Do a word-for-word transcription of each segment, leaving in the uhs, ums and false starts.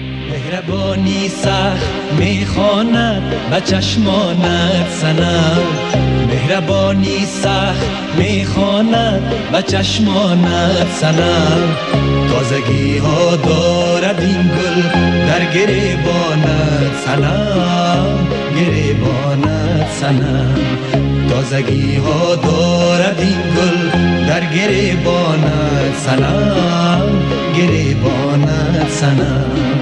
مهربانی سخت میخواند به چشمانت صنم، مهربانی سخت میخواند به چشمانت صنم. تازگی ها دارد این گل در گریبانت صنم، گریبانت صنم. تازگی ها دارد این گل در گریبانت صنم، گریبانت صنم.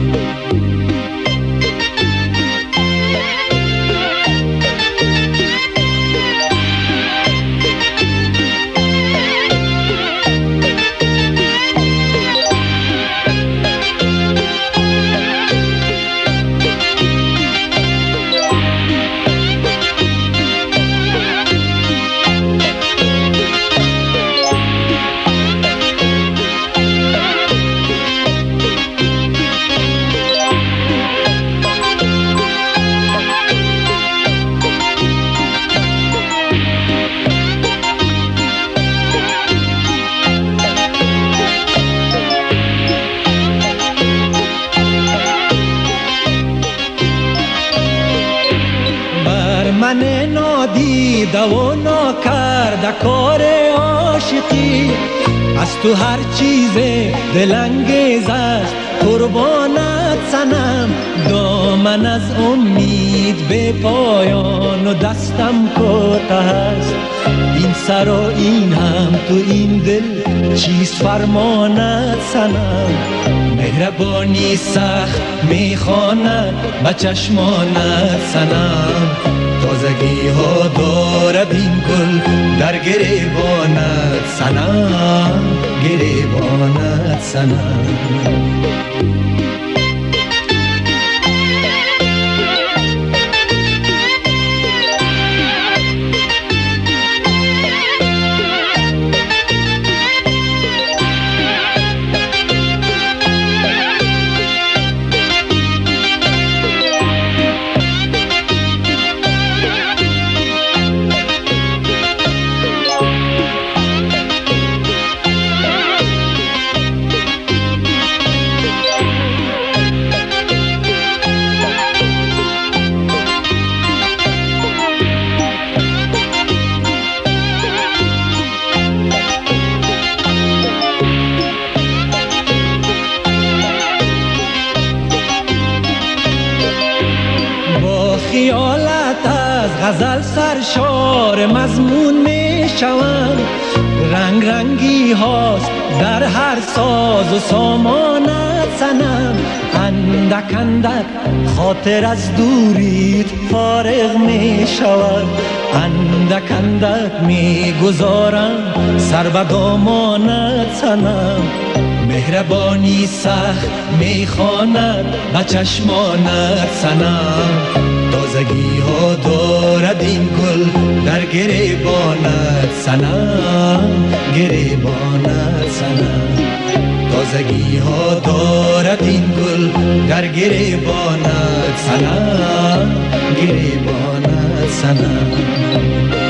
من نادیده و ناکرده کار عاشقی، از تو هر چیز دلانگیز است قربانت صنم. دامن از امید به پایان و دستم کوته است، این سر و این هم تو این دل چیست فرمانت صنم. مهربانی سخت میخواند به چشمانت صنم. تازگی ها دارد این گل در گریبانت صنم، گریبانت صنم. خیالت از غزل سرشار مضمون می شوم، رنگ رنگی هاست در هر ساز و سامانت صنم. اندک اندک خاطر از دوریت فارغ می شود، اندک اندک می گذارم سر به دامانت صنم. مهربانی سخت میخواند به چشمانت صنم. تازگی ها دارد این گل در گریبانت صنم، گریبانت صنم. تازگی ها دارد این گل در گریبانت صنم، گریبانت صنم.